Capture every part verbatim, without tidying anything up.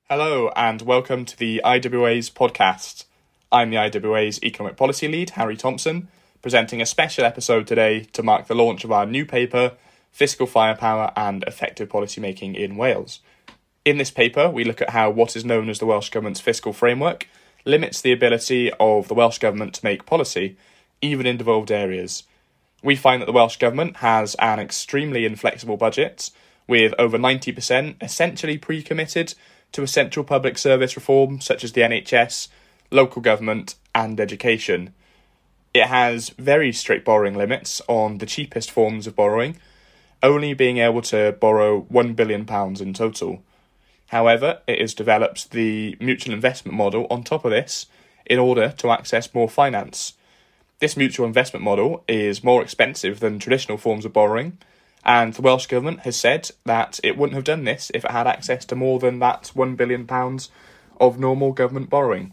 Hello and welcome to the I W A's podcast. I'm the I W A's Economic Policy Lead, Harry Thompson, presenting a special episode today to mark the launch of our new paper, Fiscal Firepower and Effective Policymaking in Wales. In this paper, we look at how what is known as the Welsh Government's fiscal framework limits the ability of the Welsh Government to make policy, even in devolved areas. We find that the Welsh Government has an extremely inflexible budget, with over ninety percent essentially pre-committed to essential public service reform such as the N H S, local government and education. It has very strict borrowing limits on the cheapest forms of borrowing, only being able to borrow one billion pounds in total. However, it has developed the mutual investment model on top of this in order to access more finance. This mutual investment model is more expensive than traditional forms of borrowing, and the Welsh Government has said that it wouldn't have done this if it had access to more than that one billion pounds of normal government borrowing.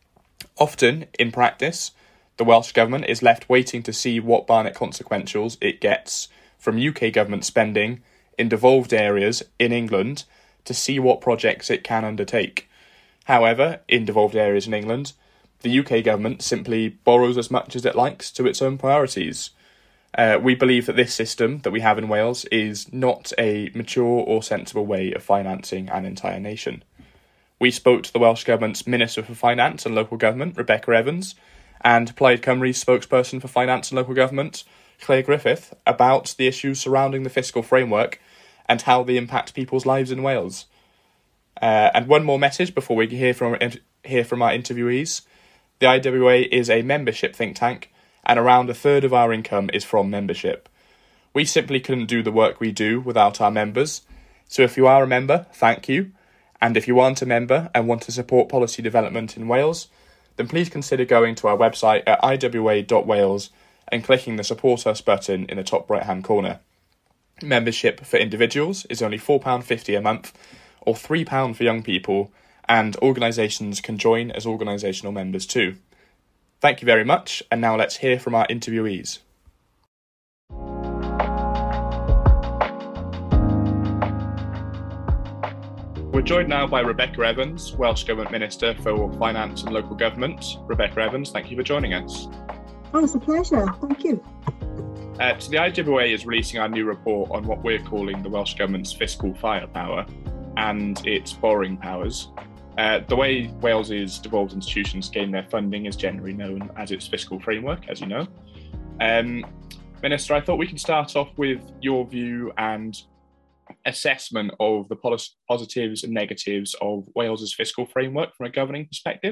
Often, in practice, the Welsh Government is left waiting to see what Barnett consequentials it gets from U K government spending in devolved areas in England to see what projects it can undertake. However, in devolved areas in England, the U K government simply borrows as much as it likes to its own priorities. Uh, we believe that this system that we have in Wales is not a mature or sensible way of financing an entire nation. We spoke to the Welsh Government's Minister for Finance and Local Government, Rebecca Evans, and Plaid Cymru's spokesperson for Finance and Local Government, Claire Griffith, about the issues surrounding the fiscal framework and how they impact people's lives in Wales. Uh, and one more message before we hear from, hear from our interviewees. The I W A is a membership think tank, and around a third of our income is from membership. We simply couldn't do the work we do without our members, so if you are a member, thank you, and if you aren't a member and want to support policy development in Wales, then please consider going to our website at i w a dot wales and clicking the Support Us button in the top right-hand corner. Membership for individuals is only four pounds fifty a month, or three pounds for young people, and organisations can join as organisational members too. Thank you very much, and now let's hear from our interviewees. We're joined now by Rebecca Evans, Welsh Government Minister for Finance and Local Government. Rebecca Evans, thank you for joining us. Oh, it's a pleasure. Thank you. Uh, so the I W A is releasing our new report on what we're calling the Welsh Government's fiscal firepower and its borrowing powers. Uh, the way Wales's devolved institutions gain their funding is generally known as its fiscal framework, as you know. Um, Minister, I thought we could start off with your view and assessment of the pos- positives and negatives of Wales's fiscal framework from a governing perspective.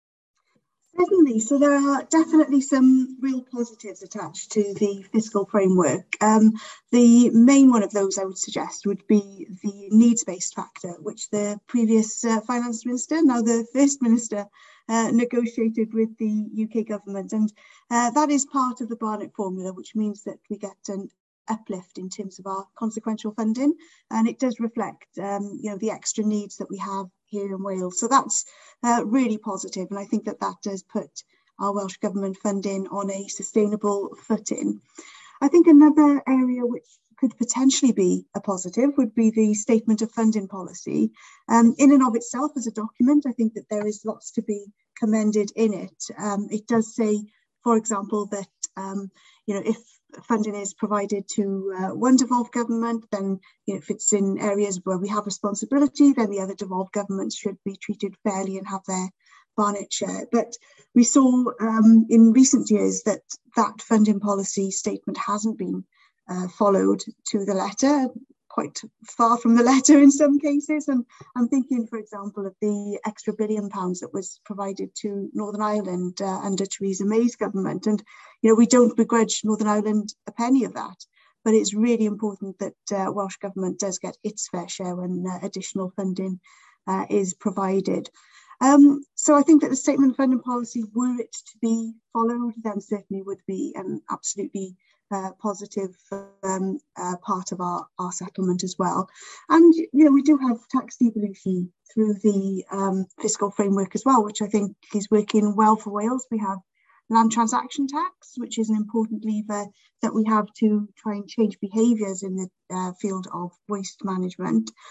Certainly. So there are definitely some real positives attached to the fiscal framework. Um, the main one of those I would suggest would be the needs-based factor, which the previous uh, finance minister, now the first minister, uh, negotiated with the U K government. And uh, that is part of the Barnett formula, which means that we get an uplift in terms of our consequential funding, and it does reflect um, you know, the extra needs that we have here in Wales. So that's uh, really positive, and I think that that does put our Welsh Government funding on a sustainable footing. I think another area which could potentially be a positive would be the Statement of Funding Policy. Um, in and of itself as a document, I think that there is lots to be commended in it. Um, it does say, for example, that um, you know, if funding is provided to uh, one devolved government, then you know, if it's in areas where we have responsibility, then the other devolved governments should be treated fairly and have their Barnett share. But we saw um, in recent years that that funding policy statement hasn't been uh, followed to the letter, quite far from the letter in some cases. And I'm thinking, for example, of the extra billion pounds that was provided to Northern Ireland uh, under Theresa May's government. And, you know, we don't begrudge Northern Ireland a penny of that, but it's really important that uh, Welsh Government does get its fair share when uh, additional funding uh, is provided. Um, so I think that the Statement of Funding Policy, were it to be followed, then certainly would be an absolutely uh, positive um, uh, part of our, our settlement as well. And, you know, we do have tax devolution through the um, fiscal framework as well, which I think is working well for Wales. We have land transaction tax, which is an important lever that we have to try and change behaviours in the uh, field of waste management.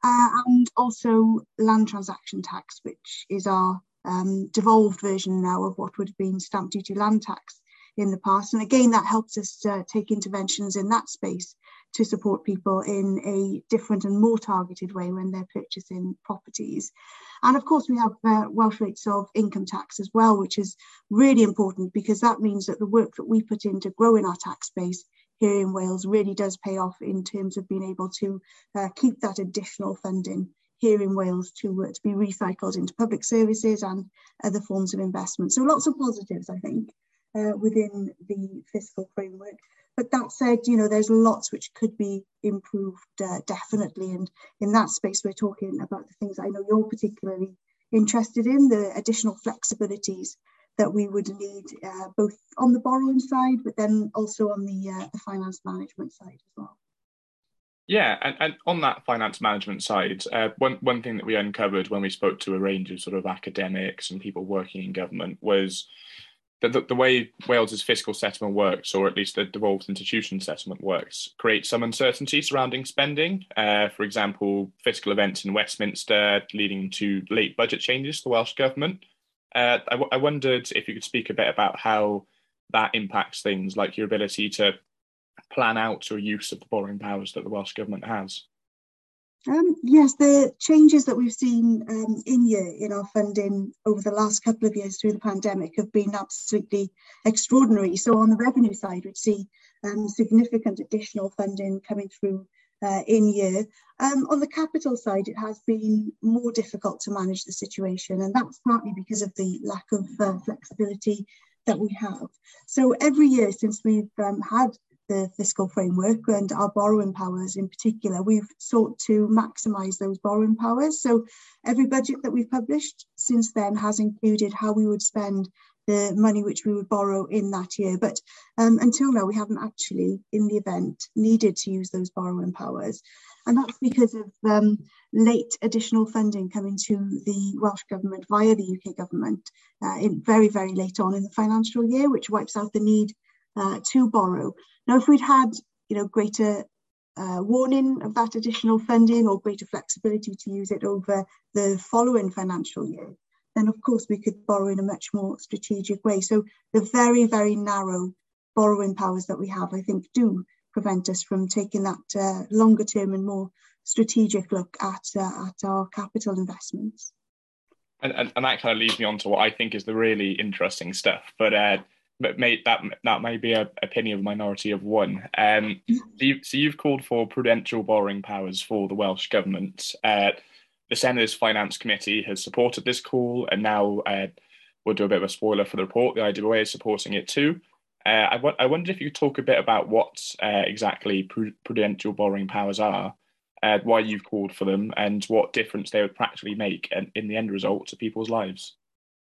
uh, and also land transaction tax, which is our um, devolved version now of what would have been stamp duty land tax in the past. And again, that helps us uh, take interventions in that space to support people in a different and more targeted way when they're purchasing properties. And of course, we have uh, Welsh rates of income tax as well, which is really important because that means that the work that we put into growing our tax base here in Wales really does pay off in terms of being able to uh, keep that additional funding here in Wales to, uh, to be recycled into public services and other forms of investment. So lots of positives, I think, uh, within the fiscal framework. But that said, you know, there's lots which could be improved, uh, definitely. And in that space, we're talking about the things I know you're particularly interested in, the additional flexibilities that we would need, uh, both on the borrowing side, but then also on the, uh, the finance management side as well. Yeah, and, and on that finance management side, uh, one, one thing that we uncovered when we spoke to a range of sort of academics and people working in government was that the, the way Wales's fiscal settlement works, or at least the devolved institution settlement works, creates some uncertainty surrounding spending. Uh, for example, fiscal events in Westminster leading to late budget changes to the Welsh Government. Uh, I, w- I wondered if you could speak a bit about how that impacts things like your ability to plan out your use of the borrowing powers that the Welsh Government has. Um, yes, the changes that we've seen um, in year in our funding over the last couple of years through the pandemic have been absolutely extraordinary. So on the revenue side, we'd see um, significant additional funding coming through uh, in year. Um, on the capital side, it has been more difficult to manage the situation, and that's partly because of the lack of uh, flexibility that we have. So every year since we've um, had the fiscal framework and our borrowing powers in particular, we've sought to maximise those borrowing powers. So every budget that we've published since then has included how we would spend the money which we would borrow in that year. But um, until now, we haven't actually, in the event, needed to use those borrowing powers. And that's because of um, late additional funding coming to the Welsh Government via the U K Government uh, in very, very late on in the financial year, which wipes out the need uh, to borrow. Now, if we'd had, you know, greater uh, warning of that additional funding or greater flexibility to use it over the following financial year, then of course we could borrow in a much more strategic way. So the very, very narrow borrowing powers that we have, I think, do prevent us from taking that uh, longer term and more strategic look at, uh, at our capital investments. And, and, and that kind of leads me on to what I think is the really interesting stuff. But uh, But may, that that may be an opinion of a minority of one. Um, so, you, so you've called for prudential borrowing powers for the Welsh Government. Uh, the Senate's Finance Committee has supported this call, and now uh, we'll do a bit of a spoiler for the report. The I W A is supporting it too. Uh, I, w- I wonder if you could talk a bit about what uh, exactly pr- prudential borrowing powers are, uh, why you've called for them, and what difference they would practically make in, in the end result to people's lives.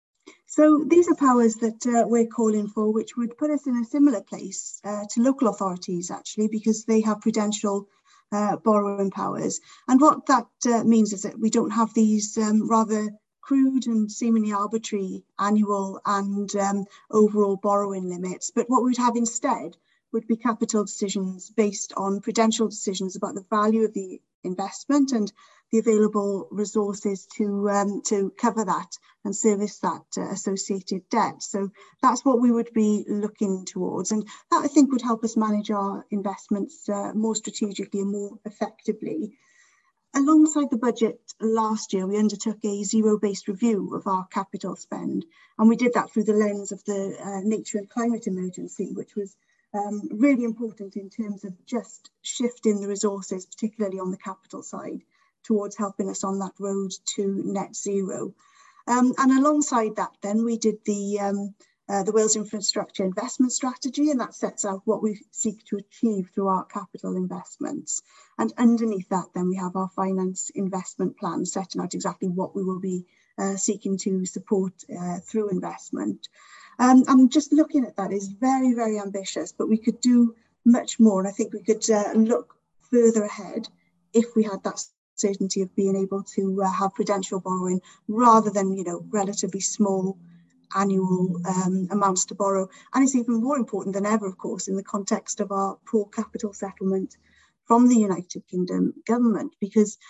So these are powers that uh, we're calling for, which would put us in a similar place uh, to local authorities, actually, because they have prudential uh, borrowing powers. And what that uh, means is that we don't have these um, rather crude and seemingly arbitrary annual and um, overall borrowing limits. But what we'd have instead would be capital decisions based on prudential decisions about the value of the investment and the available resources to um, to cover that and service that uh, associated debt. So that's what we would be looking towards, and that I think would help us manage our investments uh, more strategically and more effectively. Alongside the budget last year, we undertook a zero-based review of our capital spend, and we did that through the lens of the uh, nature and climate emergency, which was um, really important in terms of just shifting the resources, particularly on the capital side, towards helping us on that road to net zero. Um, and alongside that, then we did the um, uh, the Wales Infrastructure Investment Strategy, and that sets out what we seek to achieve through our capital investments. And underneath that, then we have our finance investment plan, setting out exactly what we will be uh, seeking to support uh, through investment. Um, and just looking at that is very, very ambitious, but we could do much more. And I think we could uh, look further ahead if we had that certainty of being able to uh, have prudential borrowing rather than, you know, relatively small annual um, amounts to borrow. And it's even more important than ever, of course, in the context of our poor capital settlement from the United Kingdom government, because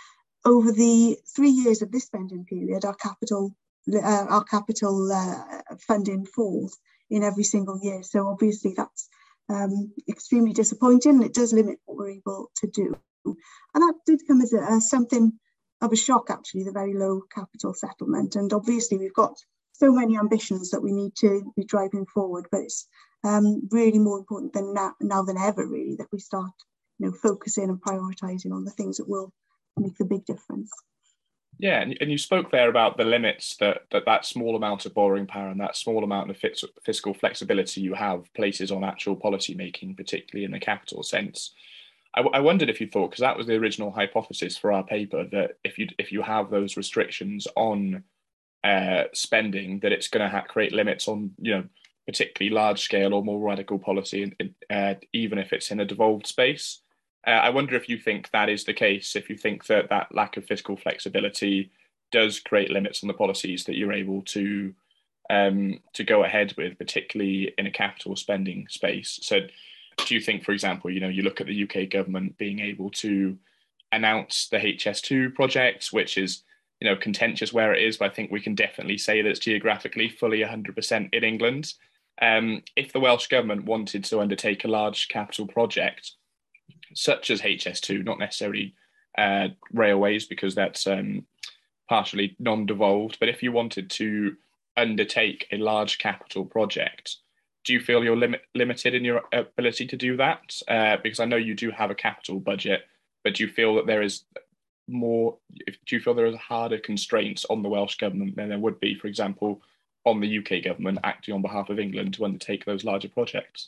over the three years of this spending period, our capital uh, our capital uh, funding falls in every single year. So obviously that's um, extremely disappointing. It does limit what we're able to do. And that did come as a, as something of a shock, actually, the very low capital settlement. And obviously we've got so many ambitions that we need to be driving forward, but it's um, really more important than now, now than ever, really, that we start you know, focusing and prioritising on the things that will make the big difference. Yeah, and, and you spoke there about the limits that, that that small amount of borrowing power and that small amount of fiscal flexibility you have places on actual policy making, particularly in the capital sense. I, I wondered if you thought, because that was the original hypothesis for our paper, that if you if you have those restrictions on uh, spending, that it's going to ha- create limits on, you know, particularly large scale or more radical policy, uh, even if it's in a devolved space. Uh, I wonder if you think that is the case, if you think that that lack of fiscal flexibility does create limits on the policies that you're able to um, to go ahead with, particularly in a capital spending space. So do you think, for example, you know, you look at the U K government being able to announce the H S two project, which is, you know, contentious where it is, but I think we can definitely say that it's geographically fully one hundred percent in England. Um, if the Welsh government wanted to undertake a large capital project, such as H S two, not necessarily uh, railways, because that's um, partially non-devolved, but if you wanted to undertake a large capital project, do you feel you're limit, limited in your ability to do that? Uh, because I know you do have a capital budget, but do you feel that there is more, do you feel there is harder constraints on the Welsh government than there would be, for example, on the U K government acting on behalf of England to undertake those larger projects?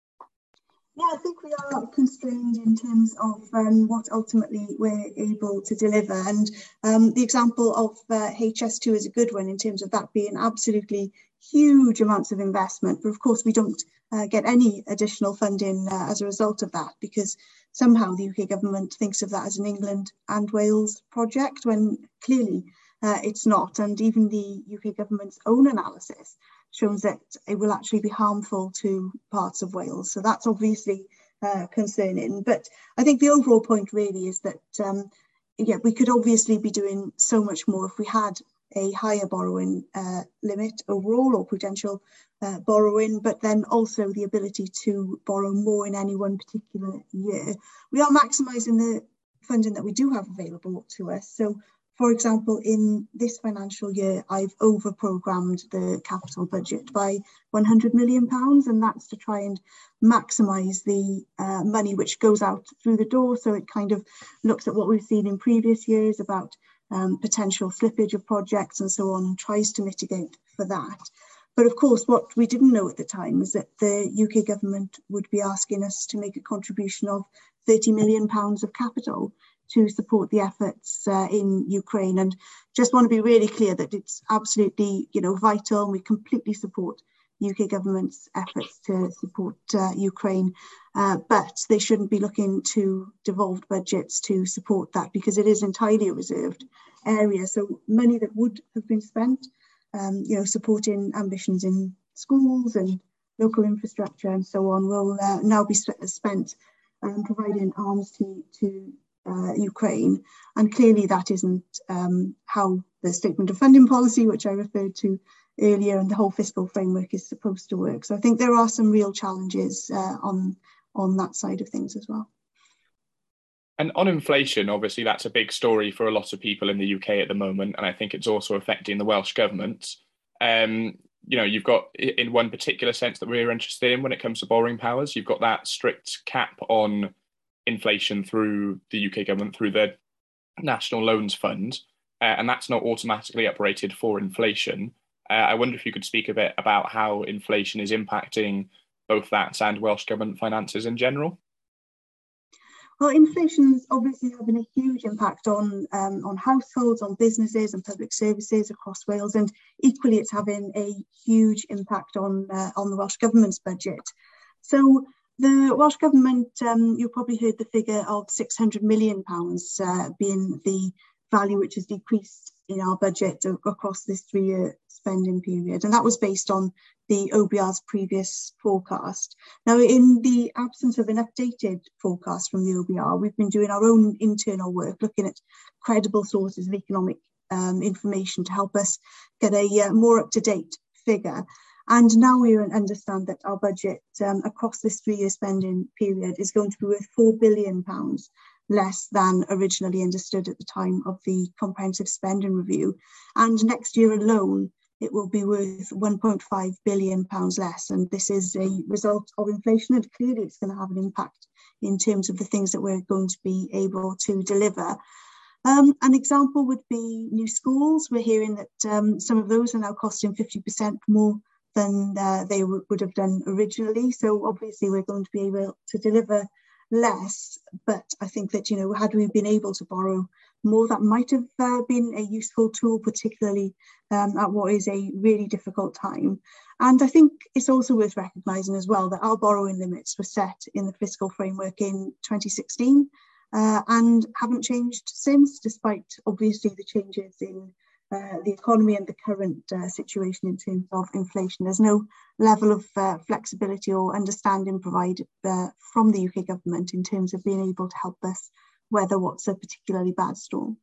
Yeah, I think we are constrained in terms of um, what ultimately we're able to deliver. And um, the example of uh, H S two is a good one in terms of that being absolutely huge amounts of investment. But of course, we don't uh, get any additional funding uh, as a result of that, because somehow the U K government thinks of that as an England and Wales project, when clearly uh, it's not. And even the U K government's own analysis shows that it will actually be harmful to parts of Wales. So that's obviously uh, concerning. But I think the overall point really is that, um, yeah, we could obviously be doing so much more if we had a higher borrowing uh, limit overall, or potential uh, borrowing, but then also the ability to borrow more in any one particular year. We are maximising the funding that we do have available to us. So, for example, in this financial year, I've over-programmed the capital budget by one hundred million pounds, and that's to try and maximise the uh, money which goes out through the door. So it kind of looks at what we've seen in previous years about um, potential slippage of projects and so on, and tries to mitigate for that. But of course, what we didn't know at the time is that the U K government would be asking us to make a contribution of thirty million pounds of capital to support the efforts uh, in Ukraine. And just want to be really clear that it's absolutely, you know, vital, and we completely support the U K government's efforts to support uh, Ukraine, uh, but they shouldn't be looking to devolved budgets to support that, because it is entirely a reserved area. So money that would have been spent, um, you know, supporting ambitions in schools and local infrastructure and so on, will uh, now be spent um, providing arms to, to Uh, Ukraine, and clearly that isn't um, how the statement of funding policy, which I referred to earlier, and the whole fiscal framework is supposed to work. So I think there are some real challenges uh, on on that side of things as well. And on inflation, obviously that's a big story for a lot of people in the U K at the moment, and I think it's also affecting the Welsh government. Um, you know, you've got, in one particular sense that we're interested in when it comes to borrowing powers, you've got that strict cap on inflation through the U K government, through the National Loans Fund, uh, and that's not automatically uprated for inflation. Uh, I wonder if you could speak a bit about how inflation is impacting both that and Welsh government finances in general. Well, inflation is obviously having a huge impact on um, on households, on businesses and public services across Wales, and equally it's having a huge impact on uh, on the Welsh government's budget. So the Welsh Government, um, you probably heard the figure of six hundred million pounds uh, being the value which has decreased in our budget across this three-year spending period. And that was based on the O B R's previous forecast. Now, in the absence of an updated forecast from the O B R, we've been doing our own internal work, looking at credible sources of economic um, information to help us get a uh, more up-to-date figure. And now we understand that our budget um, across this three-year spending period is going to be worth four billion pounds less than originally understood at the time of the comprehensive spending review. And next year alone, it will be worth one point five billion pounds less. And this is a result of inflation, and clearly it's going to have an impact in terms of the things that we're going to be able to deliver. Um, an example would be new schools. We're hearing that um, some of those are now costing fifty percent more than uh, they w- would have done originally. So obviously we're going to be able to deliver less, but I think that, you know, had we been able to borrow more, that might have uh, been a useful tool, particularly um, at what is a really difficult time. And I think it's also worth recognising as well that our borrowing limits were set in the fiscal framework in twenty sixteen uh, and haven't changed since, despite obviously the changes in Uh, the economy and the current uh, situation in terms of inflation. There's no level of uh, flexibility or understanding provided uh, from the U K government in terms of being able to help us weather what's a particularly bad storm.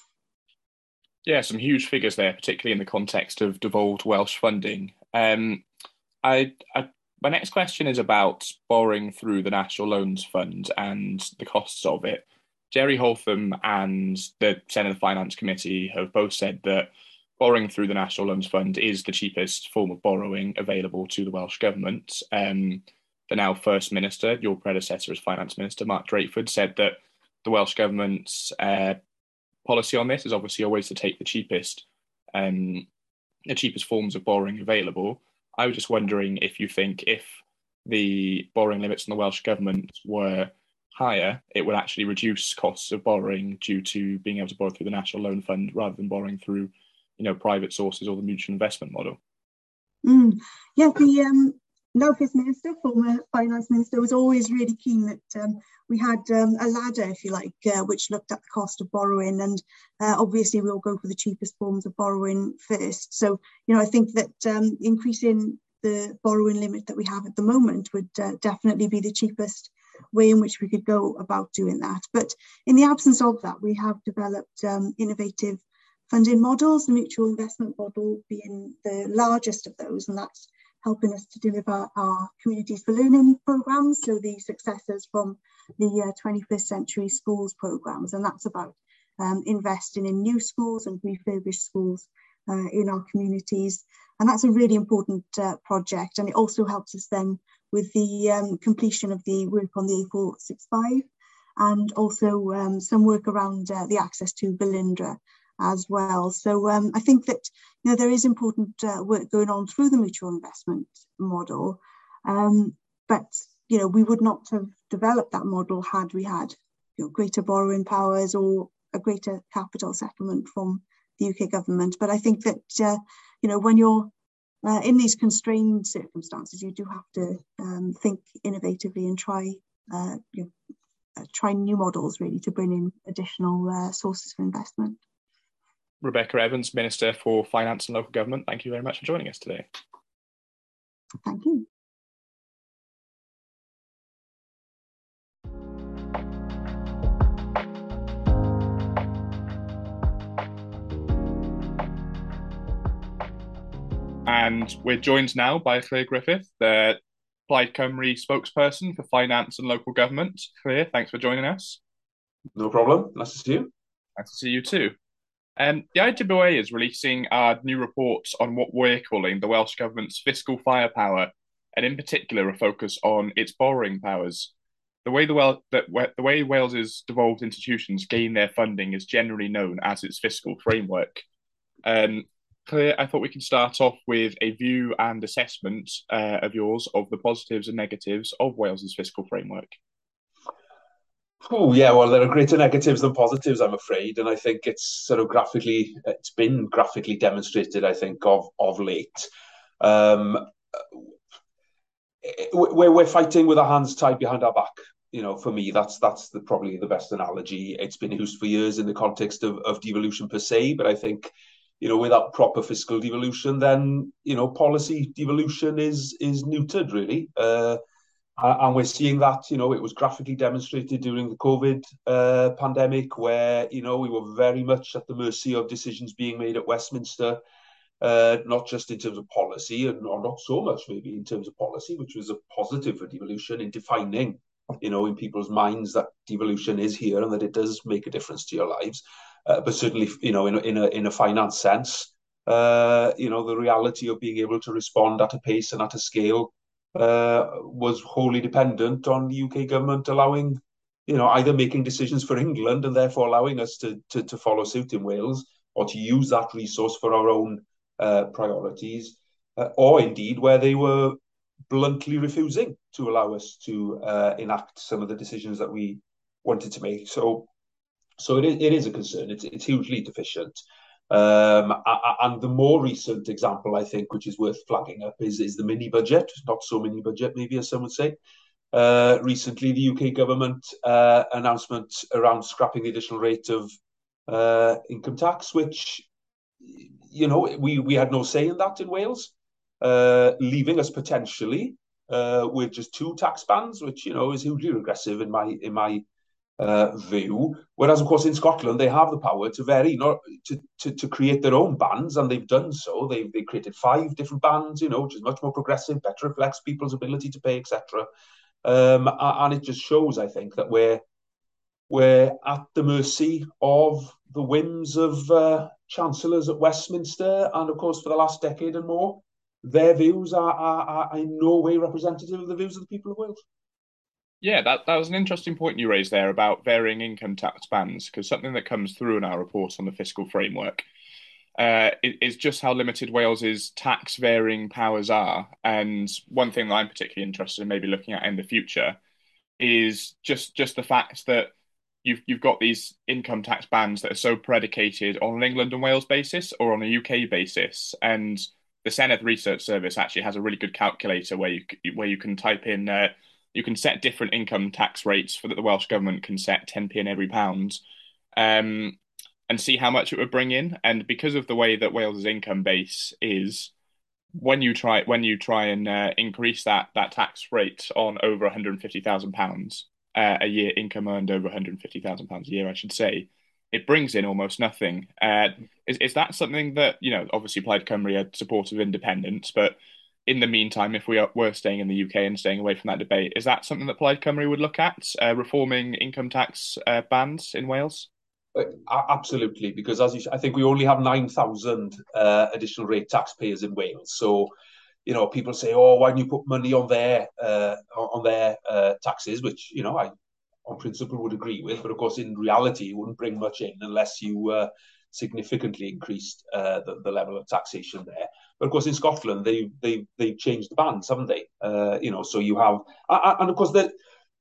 Yeah, some huge figures there, particularly in the context of devolved Welsh funding. Um, I, I, my next question is about borrowing through the National Loans Fund and the costs of it. Jerry Holtham and the Senate Finance Committee have both said that borrowing through the National Loans Fund is the cheapest form of borrowing available to the Welsh Government. Um, the now First Minister, your predecessor as Finance Minister, Mark Drakeford, said that the Welsh Government's uh, policy on this is obviously always to take the cheapest, um, the cheapest forms of borrowing available. I was just wondering if you think if the borrowing limits on the Welsh Government were higher, it would actually reduce costs of borrowing due to being able to borrow through the National Loan Fund rather than borrowing through, you know, private sources or the mutual investment model. Mm. Yeah, the um, now First Minister, former Finance Minister, was always really keen that um, we had um, a ladder, if you like, uh, which looked at the cost of borrowing, and uh, obviously we'll go for the cheapest forms of borrowing first. So, you know, I think that um, increasing the borrowing limit that we have at the moment would uh, definitely be the cheapest way in which we could go about doing that. But in the absence of that, we have developed um, innovative funding models, the mutual investment model being the largest of those, and that's helping us to deliver our Communities for Learning programmes, so the successors from the uh, twenty-first Century Schools programmes, and that's about um, investing in new schools and refurbished schools uh, in our communities. And that's a really important uh, project, and it also helps us then with the um, completion of the work on the A four sixty-five, and also um, some work around uh, the access to Velindre as well. So um, I think that, you know, there is important uh, work going on through the mutual investment model, um, but you know, we would not have developed that model had we had, you know, greater borrowing powers or a greater capital settlement from the U K government. But I think that uh, you know, when you're Uh, in these constrained circumstances, you do have to um, think innovatively and try uh, you know, uh, try new models really to bring in additional uh, sources for investment. Rebecca Evans, Minister for Finance and Local Government, thank you very much for joining us today. Thank you. And we're joined now by Claire Griffith, the Plaid Cymru spokesperson for Finance and Local Government. Claire, thanks for joining us. No problem. Nice to see you. Nice to see you too. Um, the I W A is releasing our new reports on what we're calling the Welsh Government's fiscal firepower, and in particular a focus on its borrowing powers. The way the, Wel- that, the way Wales's devolved institutions gain their funding is generally known as its fiscal framework. Um, Claire, I thought we can start off with a view and assessment uh, of yours of the positives and negatives of Wales's fiscal framework. Oh, yeah, well, there are greater negatives than positives, I'm afraid. And I think it's sort of graphically, it's been graphically demonstrated, I think, of, of late. Um, we're, we're fighting with our hands tied behind our back. you know, for me, that's that's the probably the best analogy. It's been used for years in the context of, of devolution per se, but I think, you know, without proper fiscal devolution, then, you know, policy devolution is is neutered, really. Uh, and we're seeing that, you know, it was graphically demonstrated during the COVID uh, pandemic, where, you know, we were very much at the mercy of decisions being made at Westminster, uh, not just in terms of policy, and or not so much maybe in terms of policy, which was a positive for devolution in defining, you know, in people's minds that devolution is here and that it does make a difference to your lives. Uh, but certainly, you know, in a, in a, in a finance sense, uh, you know, the reality of being able to respond at a pace and at a scale uh, was wholly dependent on the U K government allowing, you know, either making decisions for England and therefore allowing us to, to, to follow suit in Wales, or to use that resource for our own uh, priorities, uh, or indeed where they were bluntly refusing to allow us to uh, enact some of the decisions that we wanted to make. So, so it is, it is a concern. It's, it's hugely deficient. Um, and the more recent example, I think, which is worth flagging up, is, is the mini budget, not so mini budget, maybe, as some would say. Uh, recently, the U K government uh, announcement around scrapping the additional rate of uh, income tax, which, you know, we, we had no say in that in Wales, uh, leaving us potentially uh, with just two tax bands, which, you know, is hugely regressive in my in my uh, view. Whereas, of course, in Scotland, they have the power to vary, not to, to, to create their own bands, and they've done so. They've they created five different bands, you know, which is much more progressive, better reflects people's ability to pay, et cetera. Um, and it just shows, I think, that we're we're at the mercy of the whims of uh, chancellors at Westminster, and of course, for the last decade and more, their views are, are, are in no way representative of the views of the people of Wales. Yeah, that, that was an interesting point you raised there about varying income tax bands, because something that comes through in our report on the fiscal framework uh, is just how limited Wales's tax varying powers are. And one thing that I'm particularly interested in maybe looking at in the future is just just the fact that you've you've got these income tax bands that are so predicated on an England and Wales basis or on a U K basis. And the Senedd Research Service actually has a really good calculator where you where you can type in uh, you can set different income tax rates for that the Welsh government can set ten p in every pound, um, and see how much it would bring in. And because of the way that Wales's income base is, when you try when you try and uh, increase that that tax rate on over one hundred fifty thousand pounds uh, a year, income earned over one hundred fifty thousand pounds a year, I should say, it brings in almost nothing. Uh, is is that something that, you know, obviously Plaid Cymru are supportive of independence, but in the meantime, if we are, were staying in the U K and staying away from that debate, is that something that Plaid Cymru would look at, uh, reforming income tax uh, bands in Wales? Absolutely, because as you, I think we only have nine thousand uh, additional rate taxpayers in Wales. So, you know, people say, "Oh, why don't you put money on their uh, on their uh, taxes?" Which, you know, I, on principle, would agree with. But of course, in reality, it wouldn't bring much in unless you uh, significantly increased uh, the, the level of taxation there. But of course, in Scotland, they they they've changed the bands, haven't they? Uh, you know, so you have, and of course, the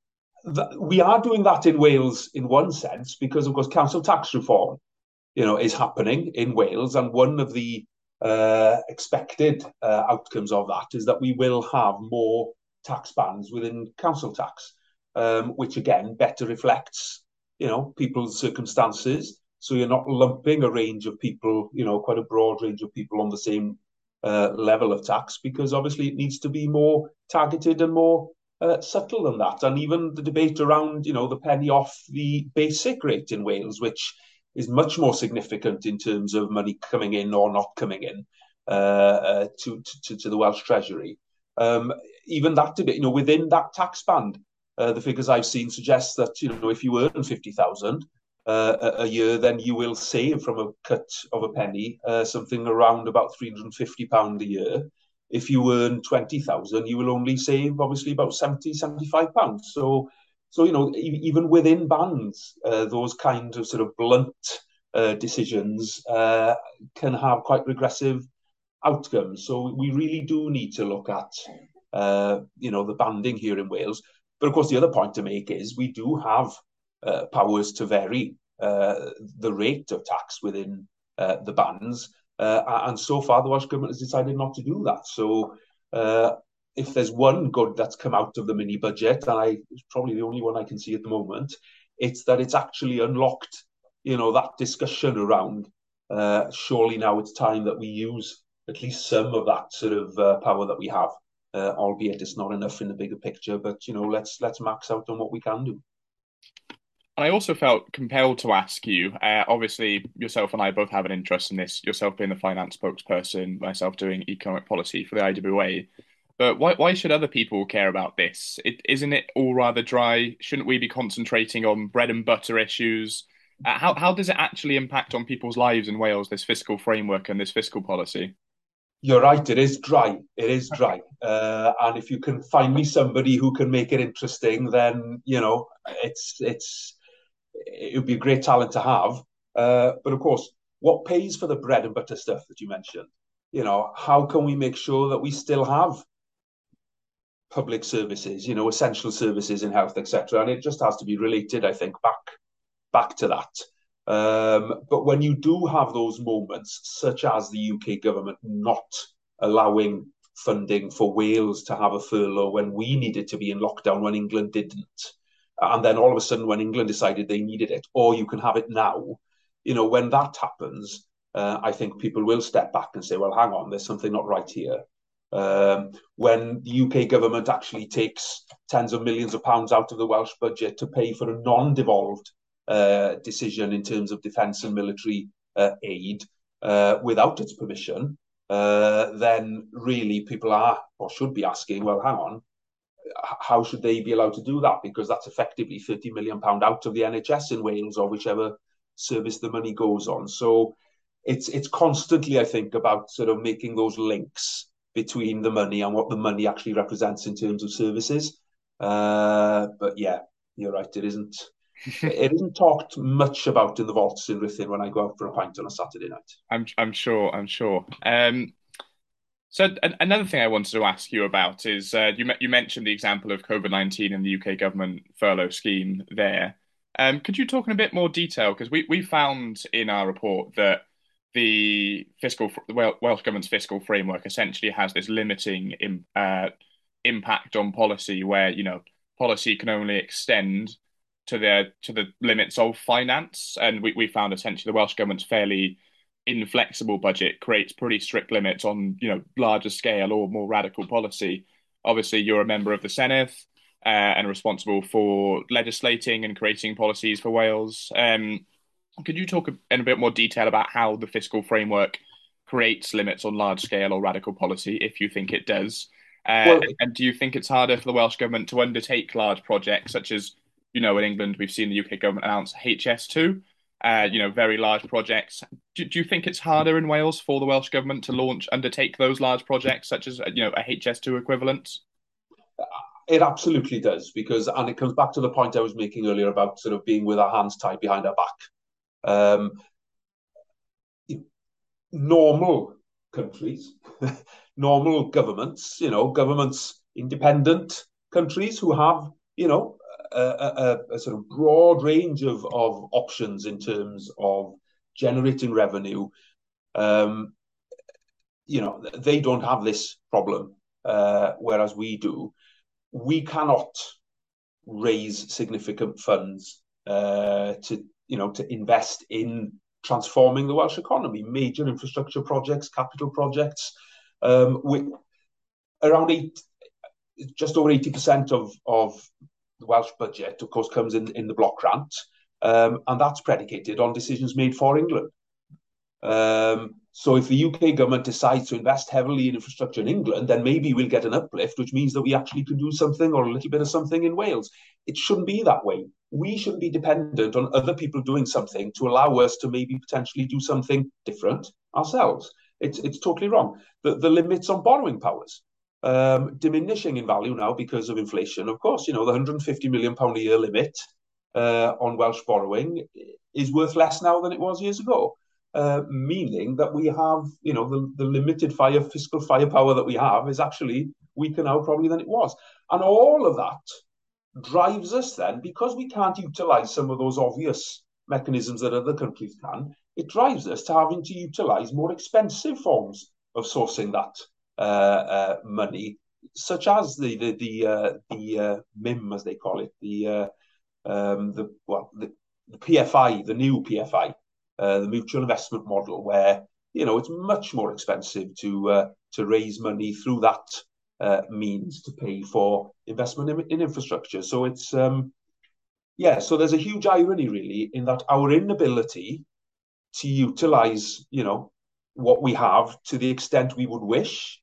we are doing that in Wales in one sense, because of course council tax reform, you know, is happening in Wales, and one of the uh, expected uh, outcomes of that is that we will have more tax bands within council tax, um, which again better reflects, you know, people's circumstances. So you're not lumping a range of people, you know, quite a broad range of people on the same uh, level of tax, because obviously it needs to be more targeted and more Uh, subtle than that. And even the debate around, you know, the penny off the basic rate in Wales, which is much more significant in terms of money coming in or not coming in uh, uh, to, to, to the Welsh Treasury. Um, even that debate, you know, within that tax band, uh, the figures I've seen suggest that, you know, if you earn fifty thousand uh, a, a year, then you will save from a cut of a penny uh, something around about three hundred fifty pounds a year. If you earn twenty thousand, you will only save obviously about seventy, seventy-five pounds. So, so you know, e- even within bands, uh, those kind of sort of blunt uh, decisions uh, can have quite regressive outcomes. So we really do need to look at, uh, you know, the banding here in Wales. But of course, the other point to make is we do have uh, powers to vary uh, the rate of tax within uh, the bands. Uh, and so far, the Welsh Government has decided not to do that. So, uh, if there's one good that's come out of the mini budget, and I it's probably the only one I can see at the moment, it's that it's actually unlocked, you know, that discussion around. Uh, surely now it's time that we use at least some of that sort of uh, power that we have, uh, albeit it's not enough in the bigger picture. But you know, let's let's max out on what we can do. And I also felt compelled to ask you, uh, obviously, yourself and I both have an interest in this, yourself being the finance spokesperson, myself doing economic policy for the I W A. But why, why should other people care about this? It, isn't it all rather dry? Shouldn't we be concentrating on bread and butter issues? Uh, how, how does it actually impact on people's lives in Wales, this fiscal framework and this fiscal policy? You're right, it is dry. It is dry. Uh, and if you can find me somebody who can make it interesting, then, you know, it's it's it would be a great talent to have. Uh, but of course, what pays for the bread and butter stuff that you mentioned? You know, how can we make sure that we still have public services, you know, essential services in health, et cetera? And it just has to be related, I think, back back to that. Um, but when you do have those moments, such as the U K government not allowing funding for Wales to have a furlough when we needed to be in lockdown when England didn't, and then all of a sudden when England decided they needed it, or you can have it now, you know, when that happens, uh, I think people will step back and say, well, hang on, there's something not right here. Um, when the U K government actually takes tens of millions of pounds out of the Welsh budget to pay for a non-devolved uh, decision in terms of defence and military uh, aid uh, without its permission, uh, then really people are or should be asking, well, hang on, how should they be allowed to do that? Because that's effectively thirty million pounds out of the N H S in Wales or whichever service the money goes on. So it's it's constantly, I think, about sort of making those links between the money and what the money actually represents in terms of services. Uh, but yeah, you're right. It isn't it isn't talked much about in the vaults in Ruthin when I go out for a pint on a Saturday night. I'm I'm sure I'm sure. Um, So an another thing I wanted to ask you about is uh, you you mentioned the example of COVID nineteen and the U K government furlough scheme there. Um, could you talk in a bit more detail? Because we, we found in our report that the fiscal the Welsh government's fiscal framework essentially has this limiting im, uh, impact on policy, where you know policy can only extend to the to the limits of finance, and we, we found essentially the Welsh government's fairly inflexible budget creates pretty strict limits on, you know, larger scale or more radical policy. Obviously, you're a member of the Senedd uh, and responsible for legislating and creating policies for Wales. Um, could you talk in a bit more detail about how the fiscal framework creates limits on large scale or radical policy, if you think it does? Uh, Well, and do you think it's harder for the Welsh government to undertake large projects, such as, you know, in England, we've seen the U K government announce H S two, uh, you know, very large projects. Do, do you think it's harder in Wales for the Welsh government to launch, undertake those large projects, such as, you know, a H S two equivalent? It absolutely does, because, and it comes back to the point I was making earlier about sort of being with our hands tied behind our back. Um, normal countries, normal governments, you know, governments, independent countries who have, you know, a, a, a sort of broad range of, of options in terms of generating revenue. Um, you know, they don't have this problem, uh, whereas we do. We cannot raise significant funds uh, to, you know, to invest in transforming the Welsh economy, major infrastructure projects, capital projects. Um, we, around eight, just over eighty percent of, of the Welsh budget, of course, comes in, in the block grant, um, and that's predicated on decisions made for England. Um, so if the U K government decides to invest heavily in infrastructure in England, then maybe we'll get an uplift, which means that we actually can do something or a little bit of something in Wales. It shouldn't be that way. We shouldn't be dependent on other people doing something to allow us to maybe potentially do something different ourselves. It's it's totally wrong. The, the limits on borrowing powers, um, diminishing in value now because of inflation. Of course, you know, the one hundred fifty million pounds a year limit uh, on Welsh borrowing is worth less now than it was years ago. Uh, meaning that we have, you know, the, the limited fire fiscal firepower that we have is actually weaker now probably than it was. And all of that drives us then, because we can't utilize some of those obvious mechanisms that other countries can, it drives us to having to utilize more expensive forms of sourcing that uh, uh, money, such as the the the uh, the uh, M I M, as they call it, the uh, um, the well the, the P F I, the new P F I, uh, the mutual investment model, where you know it's much more expensive to uh, to raise money through that uh, means to pay for investment in, in infrastructure. So it's um, yeah, so there's a huge irony really in that our inability to utilize, you know, what we have to the extent we would wish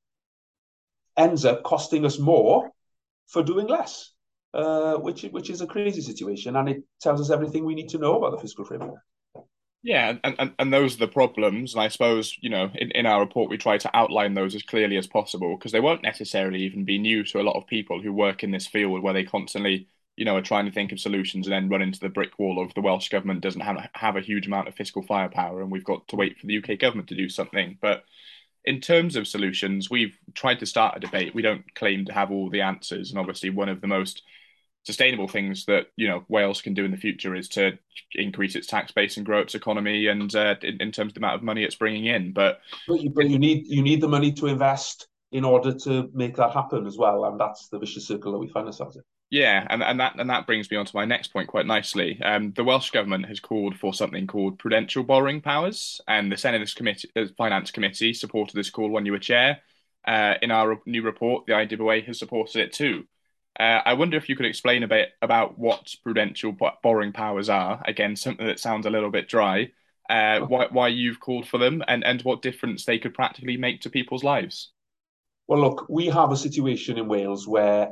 ends up costing us more for doing less, uh, which which is a crazy situation, and it tells us everything we need to know about the fiscal framework. Yeah, and, and, and those are the problems. And I suppose, you know, in, in our report, we try to outline those as clearly as possible because they won't necessarily even be new to a lot of people who work in this field where they constantly, you know, are trying to think of solutions and then run into the brick wall of the Welsh government doesn't have, have a huge amount of fiscal firepower and we've got to wait for the U K government to do something. But in terms of solutions, we've tried to start a debate. We don't claim to have all the answers. And obviously, one of the most sustainable things that you know Wales can do in the future is to increase its tax base and grow its economy, and uh, in, in terms of the amount of money it's bringing in. But but you, but you need you need the money to invest in order to make that happen as well, and that's the vicious circle that we find ourselves in. Yeah, and, and that and that brings me on to my next point quite nicely. Um, the Welsh government has called for something called prudential borrowing powers, and the Senate's committee, uh, Finance Committee supported this call when you were chair. Uh, in our new report, the I W A has supported it too. Uh, I wonder if you could explain a bit about what prudential borrowing powers are. Again, something that sounds a little bit dry. Uh, why, why you've called for them, and, and what difference they could practically make to people's lives. Well, look, we have a situation in Wales where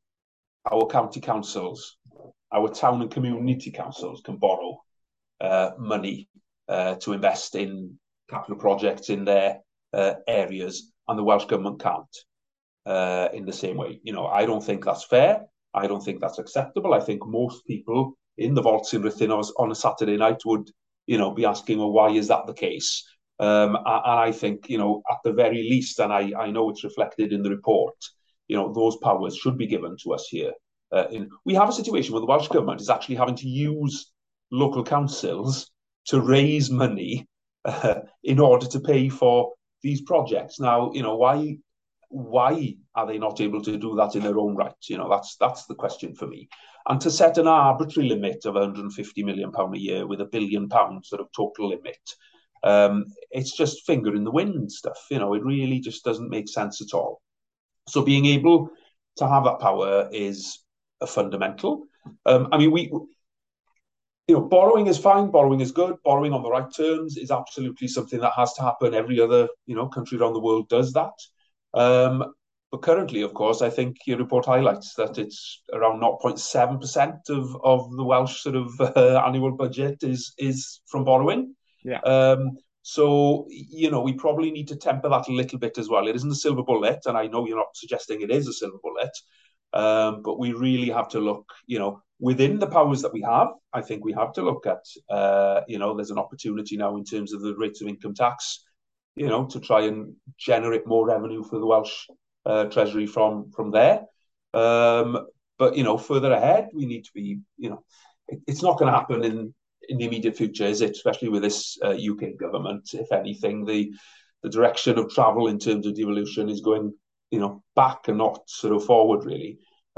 our county councils, our town and community councils can borrow uh, money uh, to invest in capital projects in their uh, areas, and the Welsh government can't uh, in the same way. You know, I don't think that's fair. I don't think that's acceptable. I think most people in the vaults in Ruthin on a Saturday night would, you know, be asking, well, why is that the case? Um, and I think, you know, at the very least, and I, I know it's reflected in the report, you know, those powers should be given to us here. Uh, in, we have a situation where the Welsh government is actually having to use local councils to raise money uh, in order to pay for these projects. Now, you know, why why are they not able to do that in their own right? You know, that's that's the question for me. And to set an arbitrary limit of one hundred fifty million pounds a year with a billion pounds sort of total limit, um, it's just finger in the wind stuff. You know, it really just doesn't make sense at all. So being able to have that power is a fundamental. Um, I mean, we, you know, borrowing is fine. Borrowing is good. Borrowing on the right terms is absolutely something that has to happen. Every other, you know, country around the world does that. Um, but currently, of course, I think your report highlights that it's around zero point seven percent of, of the Welsh sort of uh, annual budget is is from borrowing. Yeah. Um, So, you know, we probably need to temper that a little bit as well. It isn't a silver bullet, and I know you're not suggesting it is a silver bullet, um, but we really have to look, you know, within the powers that we have. I think we have to look at, uh, you know, there's an opportunity now in terms of the rates of income tax, you know, to try and generate more revenue for the Welsh uh, Treasury from, from there. Um, but, you know, further ahead, we need to be, you know, it, it's not going to happen in, in the immediate future, is it? Especially with this uh, U K government. If anything, the the direction of travel in terms of devolution is going, you know, back and not sort of forward, really.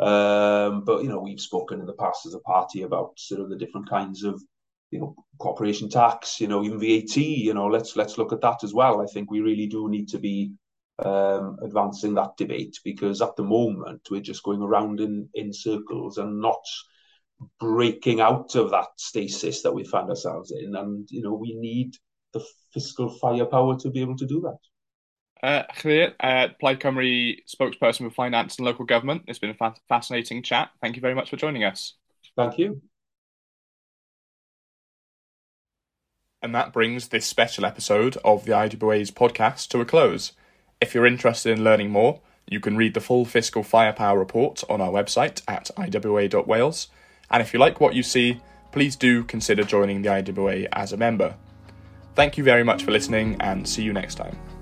Um, but you know, we've spoken in the past as a party about sort of the different kinds of, you know, corporation tax, you know, even V A T. You know, let's let's look at that as well. I think we really do need to be um, advancing that debate, because at the moment we're just going around in in circles and not breaking out of that stasis that we find ourselves in. And, you know, we need the fiscal firepower to be able to do that. Uh, Clear, uh, Plaid Cymru spokesperson for finance and local government. It's been a fa- fascinating chat. Thank you very much for joining us. Thank you. And that brings this special episode of the I W A's podcast to a close. If you're interested in learning more, you can read the full fiscal firepower report on our website at I W A dot wales. And if you like what you see, please do consider joining the I W A as a member. Thank you very much for listening, and see you next time.